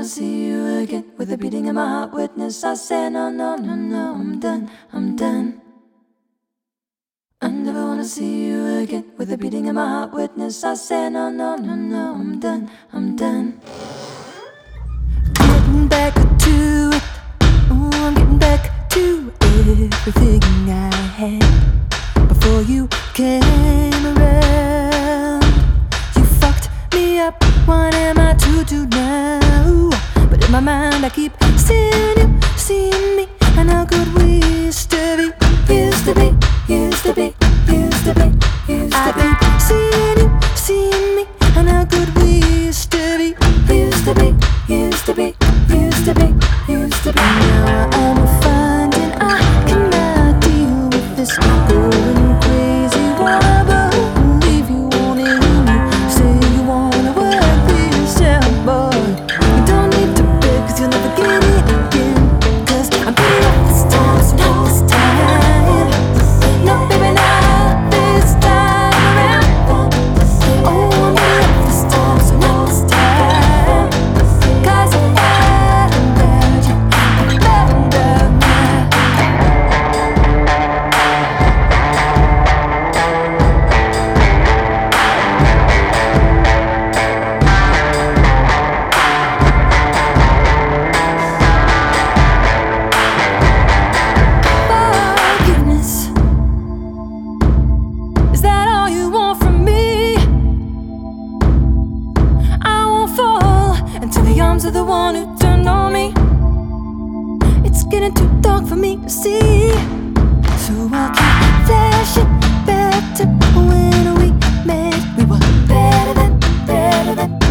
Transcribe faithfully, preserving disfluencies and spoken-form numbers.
wanna see you again. With the beating of my heart witness, I say no, no, no, no, I'm done, I'm done. I never wanna see you again. With the beating of my heart witness, I say no, no, no, no, I'm done, I'm done. Getting back to it, oh, I'm getting back to everything I had before you came around. You fucked me up, what am I to do now? But in my mind I keep seeing you, seeing me, and how good we used to be. Used to be, used to be, used to be, used to I be. keep seeing you, seeing me, and how good we used to be. Used to be, used to be, used to be, used to be. Now I'm finding I cannot deal with this going crazy. Wanna believe you wanna hear me say you wanna work this out, boy. You don't need to beg, cause you'll never get it again. Cause I'm pretty up this time, so not this time. No, baby, not this time around. Oh, I'm pretty up this time, so not this time. Cause I'm bad, I'm bad, I'm bad, I'm bad, bad. Forgiveness, is that all you want from me? I won't fall into the arms of the one who turned on me. It's getting too dark for me to see, so I'll keep flashing back to when we met. We were better than, better than